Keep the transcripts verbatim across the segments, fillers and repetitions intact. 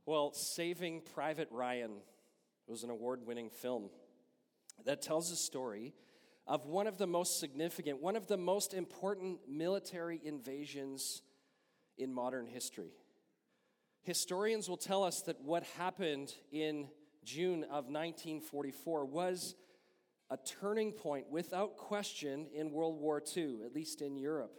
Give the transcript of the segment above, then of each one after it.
Well, Saving Private Ryan was an award-winning film that tells the story of one of the most significant, one of the most important military invasions in modern history. Historians will tell us that what happened in June of nineteen forty-four was a turning point, without question, in World War Two, at least in Europe.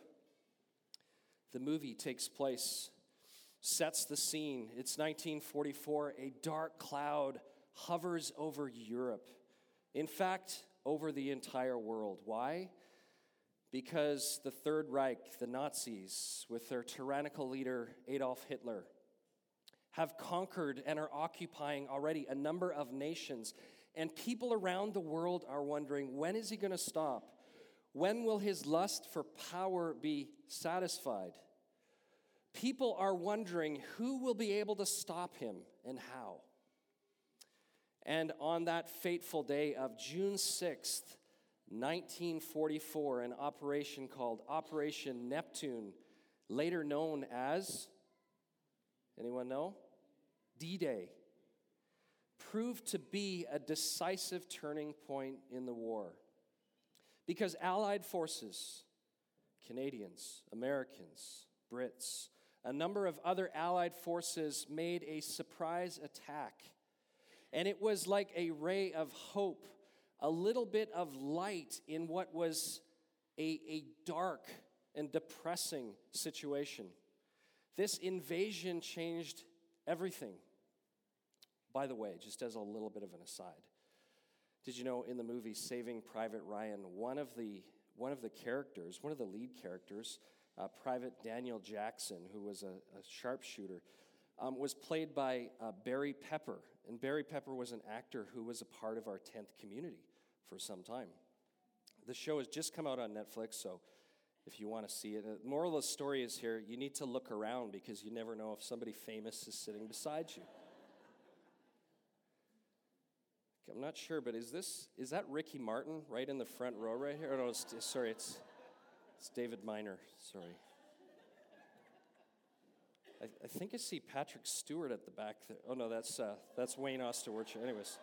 The movie takes place, sets the scene. It's nineteen forty-four. A dark cloud hovers over Europe. In fact, over the entire world. Why? Because the Third Reich, the Nazis, with their tyrannical leader Adolf Hitler, have conquered and are occupying already a number of nations. And people around the world are wondering, when is he going to stop? When will his lust for power be satisfied? People are wondering who will be able to stop him and how. And on that fateful day of June sixth, nineteen forty-four, an operation called Operation Neptune, later known as, anyone know? D-Day, proved to be a decisive turning point in the war. Because Allied forces, Canadians, Americans, Brits, a number of other Allied forces made a surprise attack. And it was like a ray of hope, a little bit of light in what was a, a dark and depressing situation. This invasion changed everything. By the way, just as a little bit of an aside, did you know in the movie Saving Private Ryan, one of the one of the characters, one of the lead characters, uh, Private Daniel Jackson, who was a, a sharpshooter, um, was played by uh, Barry Pepper. And Barry Pepper was an actor who was a part of our tenth community for some time. The show has just come out on Netflix, so if you want to see it, the moral of the story is here, you need to look around because you never know if somebody famous is sitting beside you. I'm not sure, but is this, is that Ricky Martin right in the front row right here? Oh, no, it's, sorry, it's, it's David Miner, sorry. I, I think I see Patrick Stewart at the back there. Oh, no, that's uh, that's Wayne Osterwurcher. Anyways.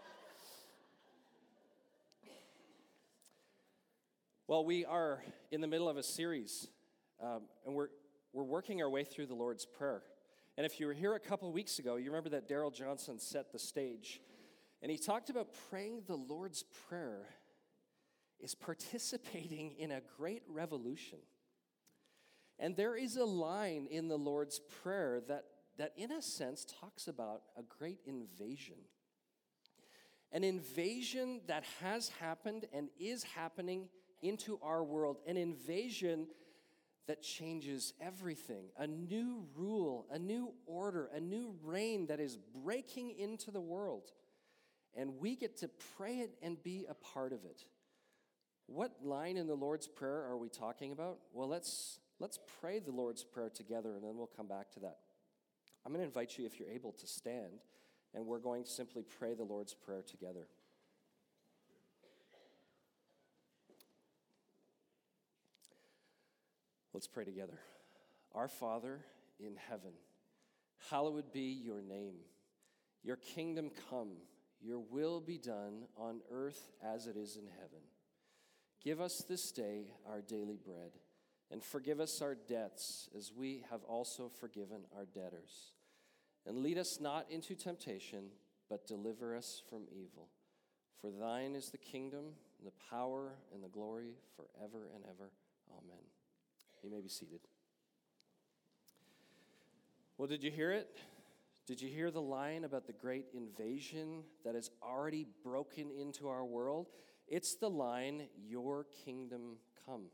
Well, we are in the middle of a series, um, and we're we're working our way through the Lord's Prayer. And if you were here a couple weeks ago, you remember that Daryl Johnson set the stage. And he talked about praying the Lord's Prayer is participating in a great revolution. And there is a line in the Lord's Prayer that, that in a sense, talks about a great invasion. An invasion that has happened and is happening into our world. An invasion that changes everything. A new rule, a new order, a new reign that is breaking into the world. And we get to pray it and be a part of it. What line in the Lord's Prayer are we talking about? Well, let's let's pray the Lord's Prayer together, and then we'll come back to that. I'm going to invite you, if you're able, to stand, and we're going to simply pray the Lord's Prayer together. Let's pray together. Our Father in heaven, hallowed be your name. Your kingdom come. Your will be done on earth as it is in heaven. Give us this day our daily bread, and forgive us our debts as we have also forgiven our debtors. And lead us not into temptation, but deliver us from evil. For thine is the kingdom, and the power, and the glory forever and ever. Amen. You may be seated. Well, did you hear it? Did you hear the line about the great invasion that has already broken into our world? It's the line, your kingdom come.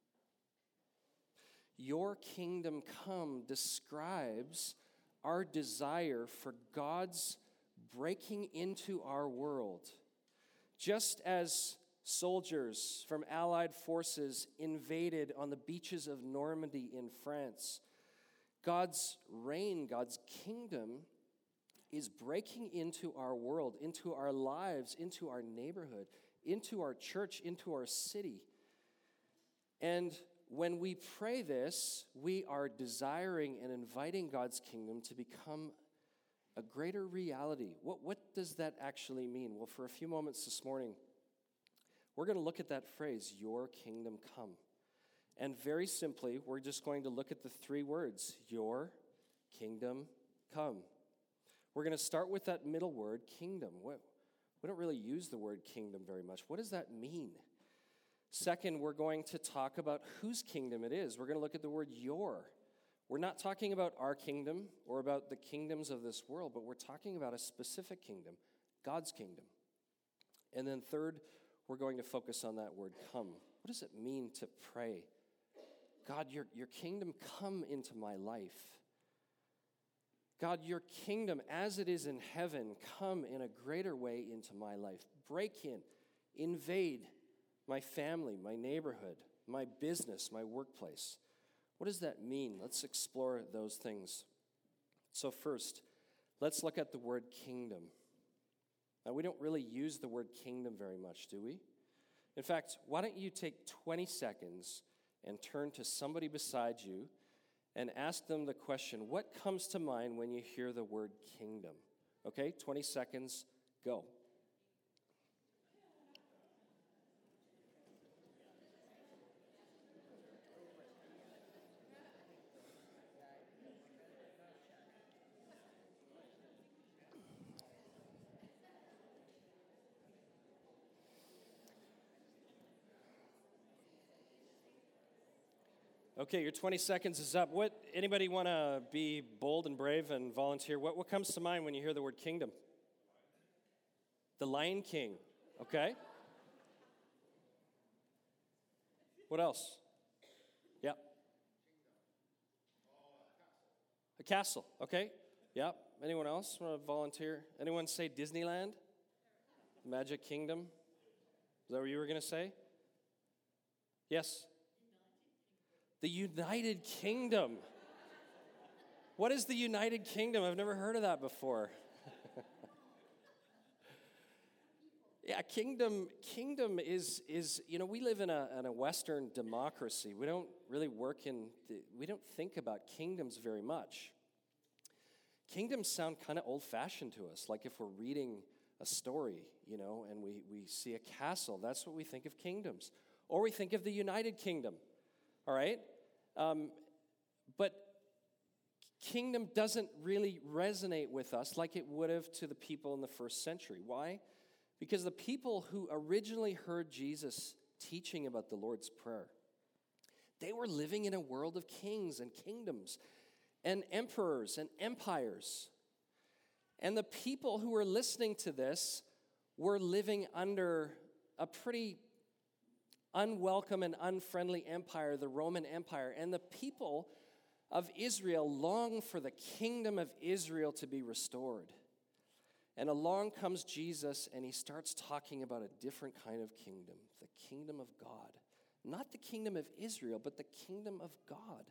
Your kingdom come describes our desire for God's breaking into our world. Just as soldiers from Allied forces invaded on the beaches of Normandy in France, God's reign, God's kingdom is breaking into our world, into our lives, into our neighborhood, into our church, into our city. And when we pray this, we are desiring and inviting God's kingdom to become a greater reality. What, what does that actually mean? Well, for a few moments this morning, we're going to look at that phrase, your kingdom come. And very simply, we're just going to look at the three words, your kingdom come. We're going to start with that middle word, kingdom. We don't really use the word kingdom very much. What does that mean? Second, we're going to talk about whose kingdom it is. We're going to look at the word your. We're not talking about our kingdom or about the kingdoms of this world, but we're talking about a specific kingdom, God's kingdom. And then third, we're going to focus on that word come. What does it mean to pray? God, your, your kingdom come into my life. God, your kingdom as it is in heaven, come in a greater way into my life. Break in, invade my family, my neighborhood, my business, my workplace. What does that mean? Let's explore those things. So first, let's look at the word kingdom. Now, we don't really use the word kingdom very much, do we? In fact, why don't you take twenty seconds and turn to somebody beside you and ask them the question, what comes to mind when you hear the word kingdom? Okay, twenty seconds, go. Okay, your twenty seconds is up. What, anybody want to be bold and brave and volunteer? What, what comes to mind when you hear the word kingdom? The Lion King, okay. What else? Yeah. A castle, okay. Yeah. Anyone else want to volunteer? Anyone say Disneyland? Magic Kingdom? Is that what you were going to say? Yes. The United Kingdom. What is the United Kingdom? I've never heard of that before. yeah, kingdom kingdom is, is you know, we live in a, in a Western democracy. We don't really work in, the, we don't think about kingdoms very much. Kingdoms sound kind of old-fashioned to us, like if we're reading a story, you know, and we, we see a castle, that's what we think of kingdoms. Or we think of the United Kingdom. All right? Um, but kingdom doesn't really resonate with us like it would have to the people in the first century. Why? Because the people who originally heard Jesus teaching about the Lord's Prayer, they were living in a world of kings and kingdoms and emperors and empires. And the people who were listening to this were living under a pretty unwelcome and unfriendly empire, the Roman Empire. And the people of Israel long for the kingdom of Israel to be restored. And along comes Jesus, and he starts talking about a different kind of kingdom, the kingdom of God. Not the kingdom of Israel, but the kingdom of God.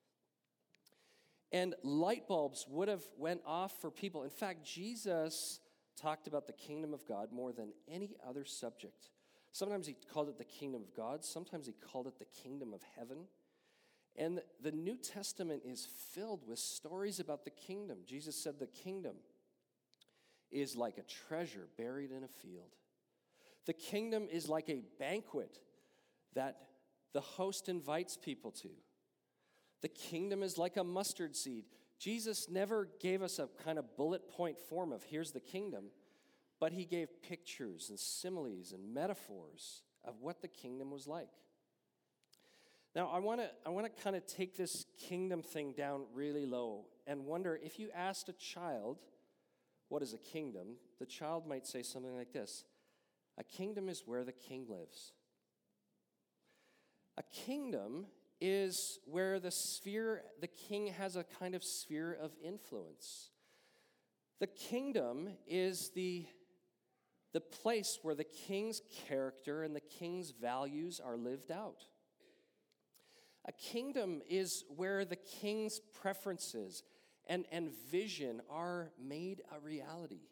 And light bulbs would have went off for people. In fact, Jesus talked about the kingdom of God more than any other subject. Sometimes he called it the kingdom of God. Sometimes he called it the kingdom of heaven. And the New Testament is filled with stories about the kingdom. Jesus said the kingdom is like a treasure buried in a field. The kingdom is like a banquet that the host invites people to. The kingdom is like a mustard seed. Jesus never gave us a kind of bullet point form of here's the kingdom. But he gave pictures and similes and metaphors of what the kingdom was like. Now, I want to I want to kind of take this kingdom thing down really low and wonder if you asked a child, what is a kingdom? The child might say something like this: a kingdom is where the king lives. A kingdom is where the sphere, the king has a kind of sphere of influence. The kingdom is the The place where the king's character and the king's values are lived out. A kingdom is where the king's preferences and, and vision are made a reality.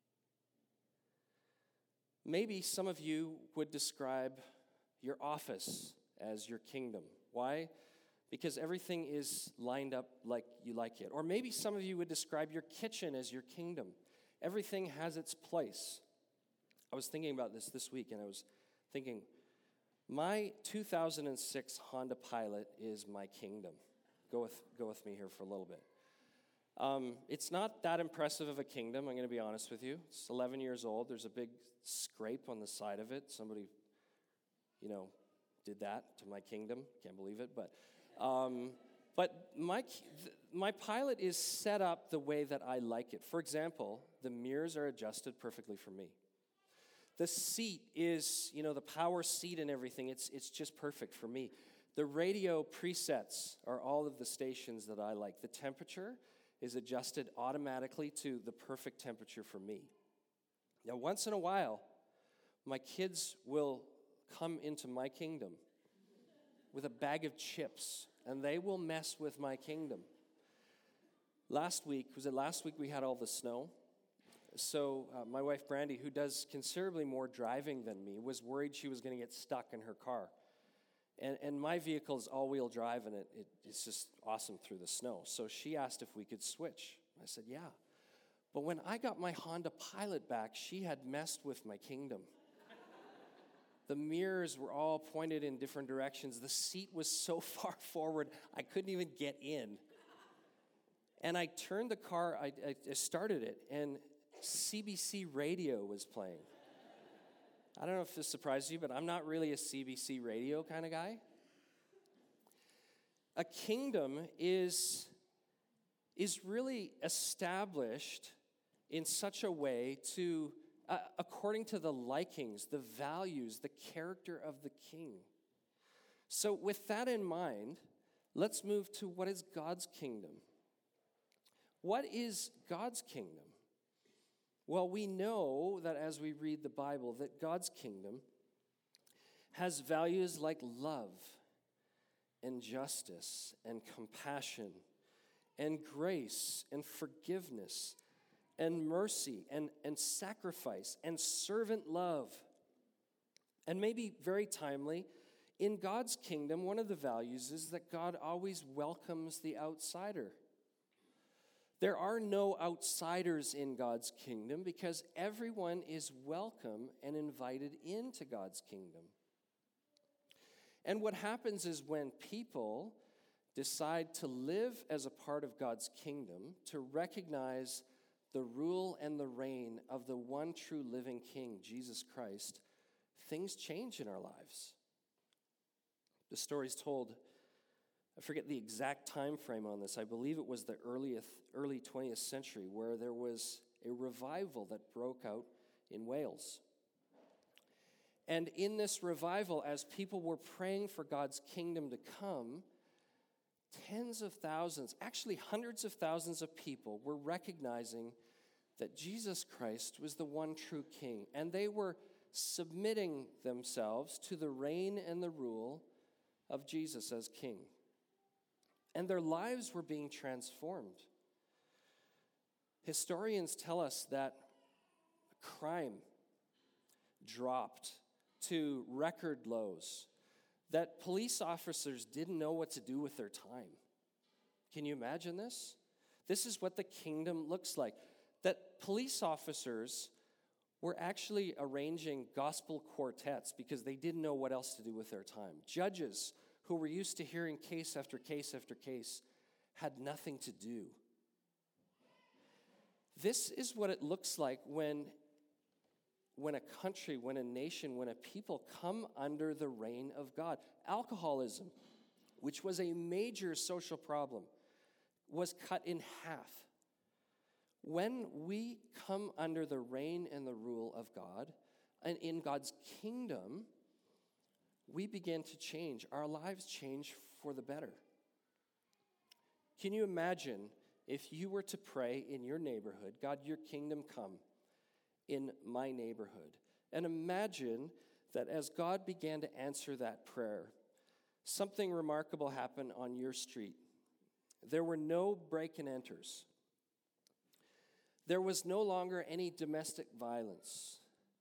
Maybe some of you would describe your office as your kingdom. Why? because everything is lined up like you like it. Or maybe some of you would describe your kitchen as your kingdom. Everything has its place. I was thinking about this this week, and I was thinking, my two thousand six Honda Pilot is my kingdom. Go with, go with me here for a little bit. Um, it's not that impressive of a kingdom, I'm going to be honest with you. It's eleven years old. There's a big scrape on the side of it. Somebody, you know, did that to my kingdom. Can't believe it, but... Um, but my my Pilot is set up the way that I like it. For example, the mirrors are adjusted perfectly for me. The seat is, you know, the power seat and everything, it's it's just perfect for me. The radio presets are all of the stations that I like. The temperature is adjusted automatically to the perfect temperature for me. Now, once in a while, my kids will come into my kingdom with a bag of chips, and they will mess with my kingdom. Last week, was it last week we had all the snow? So uh, my wife, Brandy, who does considerably more driving than me, was worried she was going to get stuck in her car. And, and my vehicle is all-wheel drive, and it, it, it's just awesome through the snow. So she asked if we could switch. I said, yeah. But when I got my Honda Pilot back, she had messed with my kingdom. The mirrors were all pointed in different directions. The seat was so far forward, I couldn't even get in. And I turned the car, I, I started it, and C B C radio was playing. I don't know if this surprises you, but I'm not really a C B C radio kind of guy. A kingdom is, is really established in such a way to, uh, according to the likings, the values, the character of the king. So with that in mind, let's move to what is God's kingdom. What is God's kingdom? Well, we know that as we read the Bible, that God's kingdom has values like love and justice and compassion and grace and forgiveness and mercy and, and sacrifice and servant love. And maybe very timely, in God's kingdom, one of the values is that God always welcomes the outsider. There are no outsiders in God's kingdom because everyone is welcome and invited into God's kingdom. And what happens is when people decide to live as a part of God's kingdom, to recognize the rule and the reign of the one true living King, Jesus Christ, things change in our lives. The story's told, I forget the exact time frame on this. I believe it was the earliest, early twentieth century where there was a revival that broke out in Wales. And in this revival, as people were praying for God's kingdom to come, tens of thousands, actually hundreds of thousands of people were recognizing that Jesus Christ was the one true king. And they were submitting themselves to the reign and the rule of Jesus as king. And their lives were being transformed. Historians tell us that crime dropped to record lows, that police officers didn't know what to do with their time. Can you imagine this? This is what the kingdom looks like. That police officers were actually arranging gospel quartets because they didn't know what else to do with their time. Judges who were used to hearing case after case after case, had nothing to do. This is what it looks like when, when a country, when a nation, when a people come under the reign of God. Alcoholism, which was a major social problem, was cut in half. When we come under the reign and the rule of God, and in God's kingdom, we begin to change. Our lives change for the better. Can you imagine if you were to pray in your neighborhood, God, your kingdom come in my neighborhood? And imagine that as God began to answer that prayer, something remarkable happened on your street. There were no break and enters. There was no longer any domestic violence.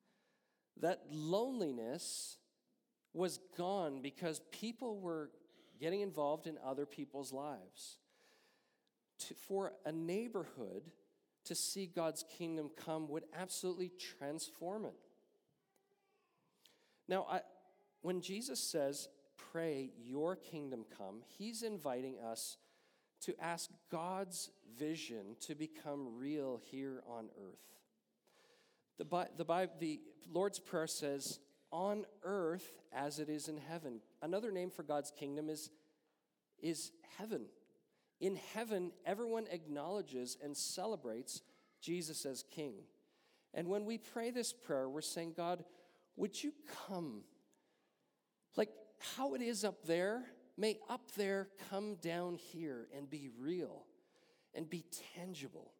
That loneliness was gone because people were getting involved in other people's lives. To, for a neighborhood to see God's kingdom come would absolutely transform it. Now, I, when Jesus says, pray your kingdom come, he's inviting us to ask God's vision to become real here on earth. The, the, Bible, the Lord's Prayer says, on earth as it is in heaven. Another name for God's kingdom is, is heaven. In heaven, everyone acknowledges and celebrates Jesus as king. And when we pray this prayer, we're saying, God, would you come? Like how it is up there, may up there come down here and be real and be tangible.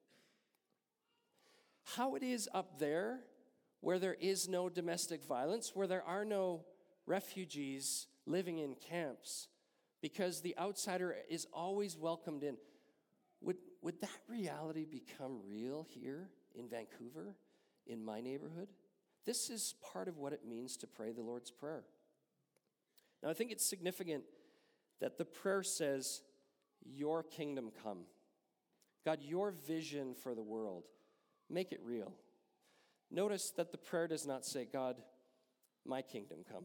How it is up there, where there is no domestic violence, where there are no refugees living in camps, because the outsider is always welcomed in. Would, would that reality become real here in Vancouver, in my neighborhood? This is part of what it means to pray the Lord's Prayer. Now, I think it's significant that the prayer says, your kingdom come. God, your vision for the world, make it real. Notice that the prayer does not say, God, my kingdom come.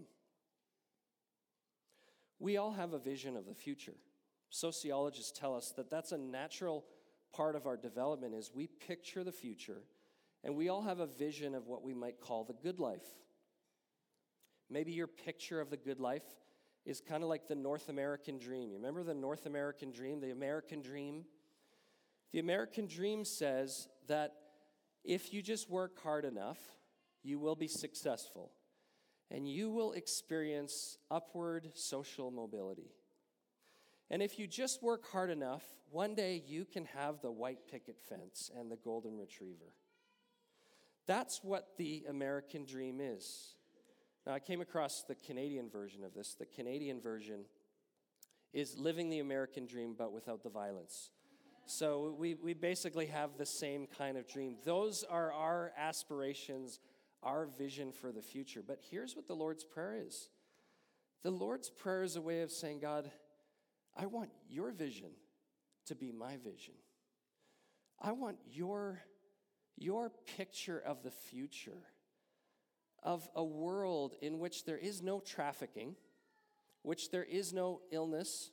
We all have a vision of the future. Sociologists tell us that that's a natural part of our development is we picture the future, and we all have a vision of what we might call the good life. Maybe your picture of the good life is kind of like the North American dream. You remember the North American dream, the American dream? The American dream says that if you just work hard enough, you will be successful, and you will experience upward social mobility. And if you just work hard enough, one day you can have the white picket fence and the golden retriever. That's what the American dream is. Now, I came across the Canadian version of this. The Canadian version is living the American dream, but without the violence. So we, we basically have the same kind of dream. Those are our aspirations, our vision for the future. But here's what the Lord's Prayer is. The Lord's Prayer is a way of saying, God, I want your vision to be my vision. I want your, your picture of the future, of a world in which there is no trafficking, which there is no illness,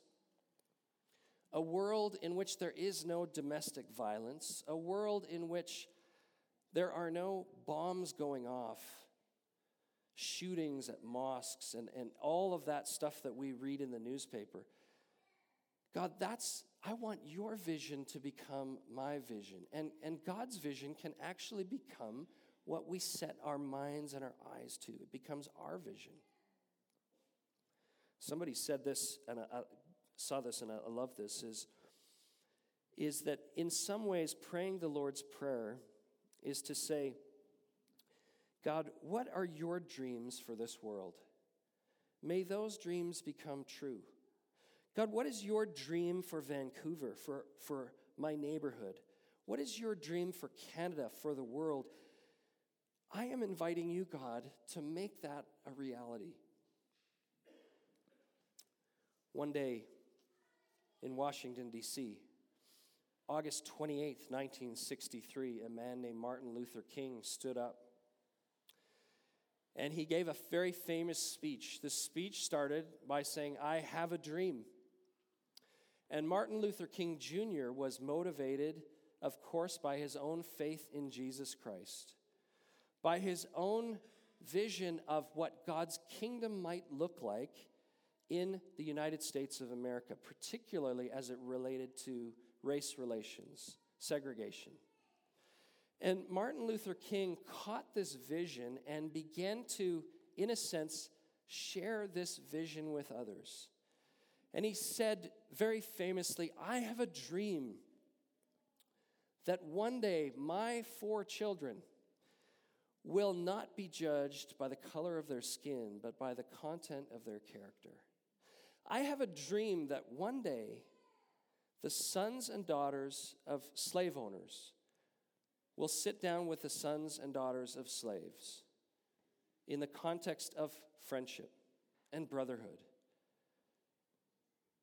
a world in which there is no domestic violence, a world in which there are no bombs going off, shootings at mosques, and, and all of that stuff that we read in the newspaper. God, that's, I want your vision to become my vision. And, and God's vision can actually become what we set our minds and our eyes to. It becomes our vision. Somebody said this, and I, I saw this, and I, I love this, is, is that in some ways praying the Lord's Prayer is to say, God, what are your dreams for this world? May those dreams become true. God, what is your dream for Vancouver, for, for my neighborhood? What is your dream for Canada, for the world? I am inviting you, God, to make that a reality. One day in Washington, D C, August twenty-eighth, nineteen sixty-three, a man named Martin Luther King stood up. And he gave a very famous speech. The speech started by saying, I have a dream. And Martin Luther King Junior was motivated, of course, by his own faith in Jesus Christ, by his own vision of what God's kingdom might look like in the United States of America, particularly as it related to race relations, segregation. And Martin Luther King caught this vision and began to, in a sense, share this vision with others. And he said very famously, I have a dream that one day my four children will not be judged by the color of their skin, but by the content of their character. I have a dream that one day the sons and daughters of slave owners will sit down with the sons and daughters of slaves in the context of friendship and brotherhood.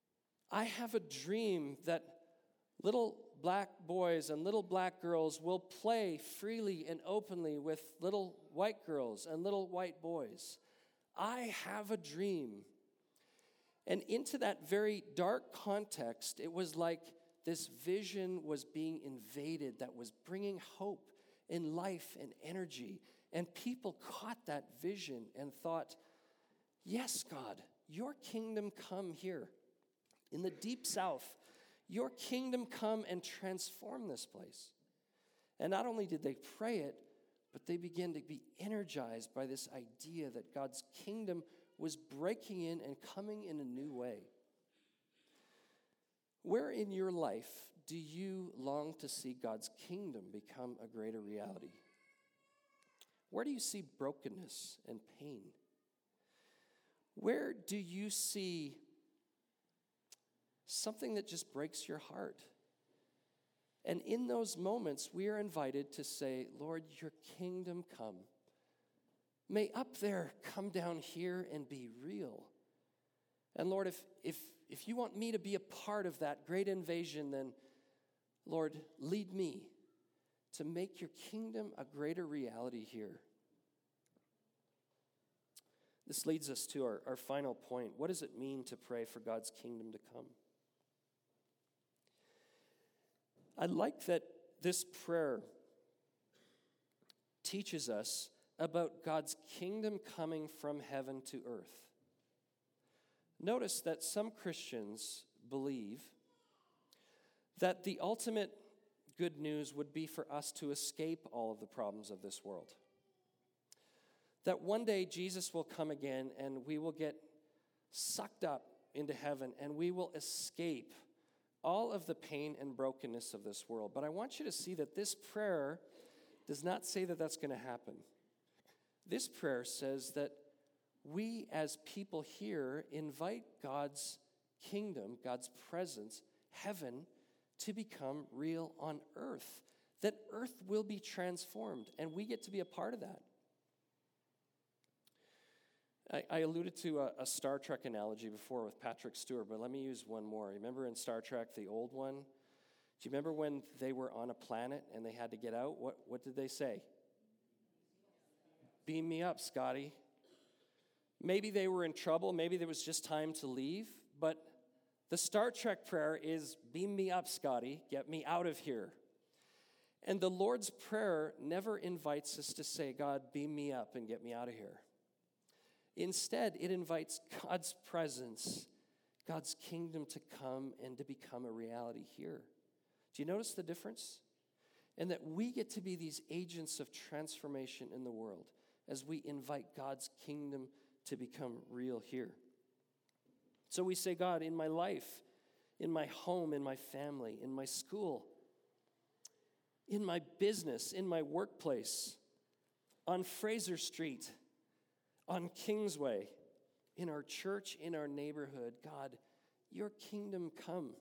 I have a dream that little black boys and little black girls will play freely and openly with little white girls and little white boys. I have a dream. And into that very dark context, it was like this vision was being invaded that was bringing hope and life and energy. And people caught that vision and thought, yes, God, your kingdom come here. In the deep south, your kingdom come and transform this place. And not only did they pray it, but they began to be energized by this idea that God's kingdom was breaking in and coming in a new way. Where in your life do you long to see God's kingdom become a greater reality? Where do you see brokenness and pain? Where do you see something that just breaks your heart? And in those moments, we are invited to say, Lord, your kingdom come. May up there come down here and be real. And Lord, if, if, if you want me to be a part of that great invasion, then Lord, lead me to make your kingdom a greater reality here. This leads us to our, our final point. What does it mean to pray for God's kingdom to come? I like that this prayer teaches us about God's kingdom coming from heaven to earth. Notice that some Christians believe that the ultimate good news would be for us to escape all of the problems of this world. That one day Jesus will come again and we will get sucked up into heaven and we will escape all of the pain and brokenness of this world. But I want you to see that this prayer does not say that that's going to happen. This prayer says that we as people here invite God's kingdom, God's presence, heaven, to become real on earth. That earth will be transformed, and we get to be a part of that. I, I alluded to a, a Star Trek analogy before with Patrick Stewart, but let me use one more. Remember in Star Trek, the old one? Do you remember when they were on a planet and they had to get out? What, what did they say? Beam me up, Scotty. Maybe they were in trouble. Maybe there was just time to leave. But the Star Trek prayer is, beam me up, Scotty. Get me out of here. And the Lord's Prayer never invites us to say, God, beam me up and get me out of here. Instead, it invites God's presence, God's kingdom to come and to become a reality here. Do you notice the difference? And that we get to be these agents of transformation in the world as we invite God's kingdom to become real here. So we say, God, in my life, in my home, in my family, in my school, in my business, in my workplace, on Fraser Street, on Kingsway, in our church, in our neighborhood, God, your kingdom come.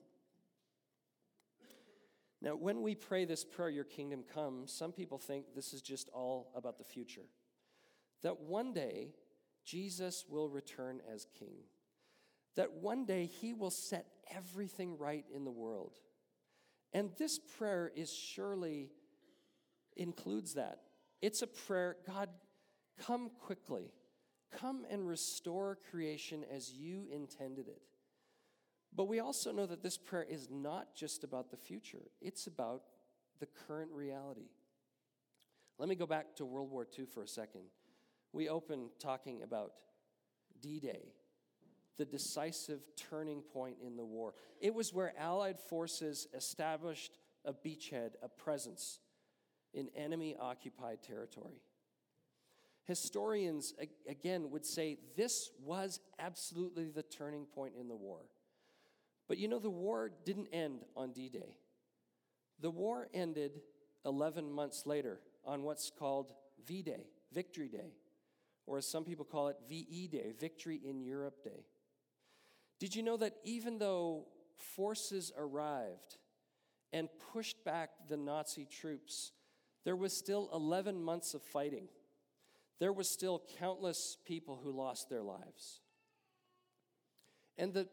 Now, when we pray this prayer, your kingdom come, some people think this is just all about the future. That one day, Jesus will return as king. That one day, he will set everything right in the world. And this prayer is surely includes that. It's a prayer, God, come quickly. Come and restore creation as you intended it. But we also know that this prayer is not just about the future. It's about the current reality. Let me go back to World War Two for a second. We opened talking about D-Day, the decisive turning point in the war. It was where Allied forces established a beachhead, a presence in enemy-occupied territory. Historians, again, would say this was absolutely the turning point in the war. But you know, the war didn't end on D-Day. The war ended eleven months later on what's called V-Day, Victory Day, or as some people call it, V E Day, Victory in Europe Day. Did you know that even though forces arrived and pushed back the Nazi troops, there was still eleven months of fighting? There was still countless people who lost their lives. And the,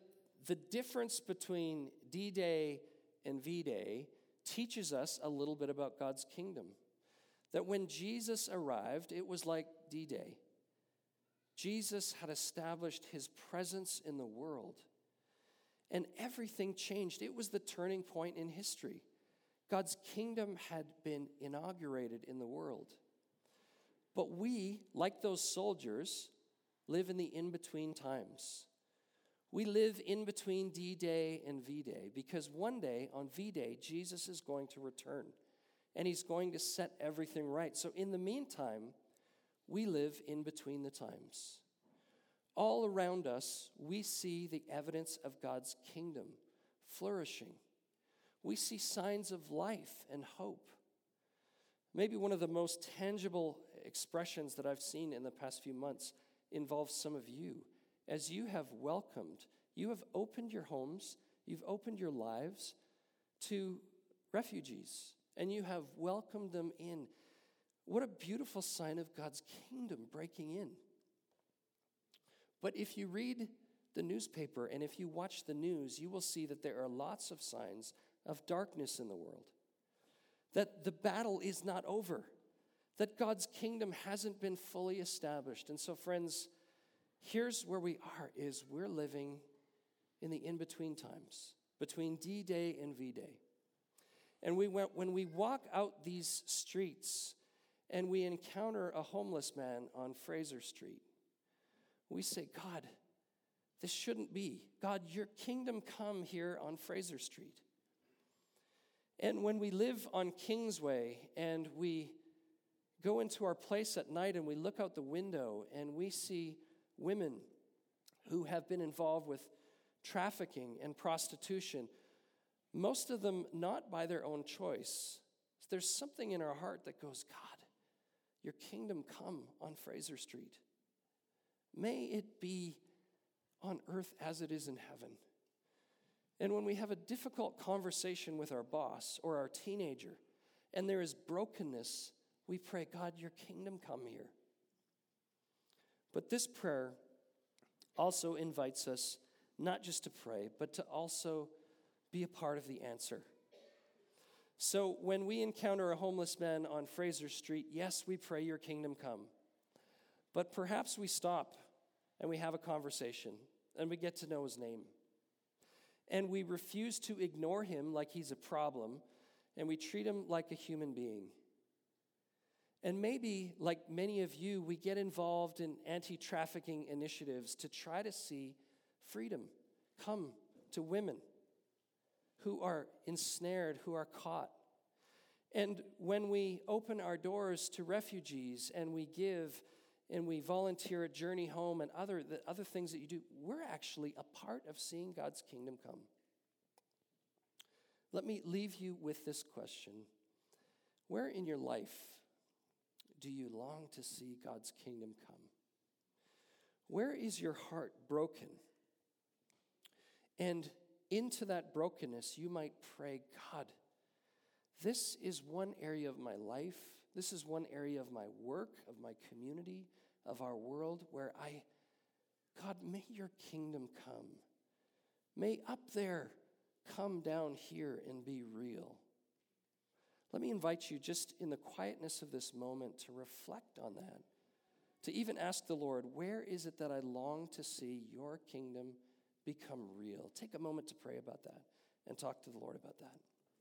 the difference between D-Day and V-Day teaches us a little bit about God's kingdom. That when Jesus arrived, it was like D-Day. Jesus had established his presence in the world, and everything changed. It was the turning point in history. God's kingdom had been inaugurated in the world. But we, like those soldiers, live in the in-between times. We live in between D-Day and V-Day because one day, on V-Day, Jesus is going to return, and he's going to set everything right. So in the meantime, we live in between the times. All around us, we see the evidence of God's kingdom flourishing. We see signs of life and hope. Maybe one of the most tangible expressions that I've seen in the past few months involves some of you. As you have welcomed, you have opened your homes, you've opened your lives to refugees, and you have welcomed them in. What a beautiful sign of God's kingdom breaking in. But if you read the newspaper and if you watch the news, you will see that there are lots of signs of darkness in the world. That the battle is not over. That God's kingdom hasn't been fully established. And so, friends, here's where we are, is we're living in the in-between times, between D-Day and V-Day. And we went, when we walk out these streets and we encounter a homeless man on Fraser Street, we say, God, this shouldn't be. God, your kingdom come here on Fraser Street. And when we live on Kingsway and we go into our place at night and we look out the window and we see women who have been involved with trafficking and prostitution, most of them not by their own choice. There's something in our heart that goes, God, your kingdom come on Fraser Street. May it be on earth as it is in heaven. And when we have a difficult conversation with our boss or our teenager, and there is brokenness, we pray, God, your kingdom come here. But this prayer also invites us not just to pray, but to also be a part of the answer. So when we encounter a homeless man on Fraser Street, yes, we pray your kingdom come. But perhaps we stop and we have a conversation and we get to know his name. And we refuse to ignore him like he's a problem, and we treat him like a human being. And maybe, like many of you, we get involved in anti-trafficking initiatives to try to see freedom come to women who are ensnared, who are caught. And when we open our doors to refugees and we give and we volunteer at Journey Home and other, the other things that you do, we're actually a part of seeing God's kingdom come. Let me leave you with this question. Where in your life do you long to see God's kingdom come? Where is your heart broken? And into that brokenness, you might pray, God, this is one area of my life. This is one area of my work, of my community, of our world where I, God, may your kingdom come. May up there come down here and be real. Let me invite you just in the quietness of this moment to reflect on that, to even ask the Lord, where is it that I long to see your kingdom become real? Take a moment to pray about that and talk to the Lord about that.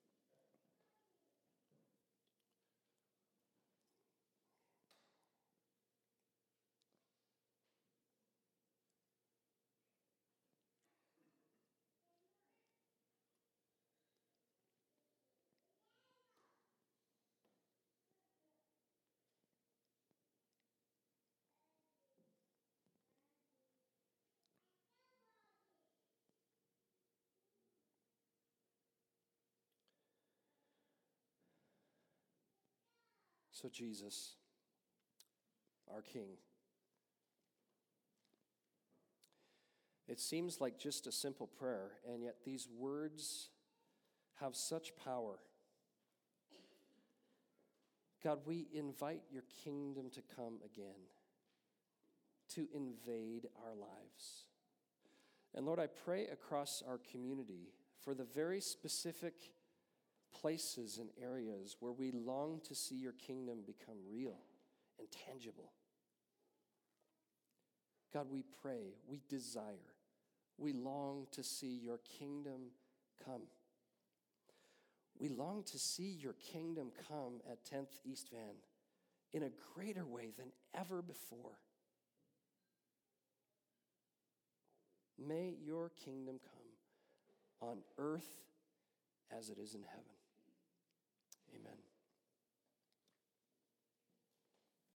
So Jesus, our King, it seems like just a simple prayer, and yet these words have such power. God, we invite your kingdom to come again, to invade our lives. And Lord, I pray across our community for the very specific places and areas where we long to see your kingdom become real and tangible. God, we pray, we desire, we long to see your kingdom come. We long to see your kingdom come at tenth East Van in a greater way than ever before. May your kingdom come on earth as it is in heaven. Amen.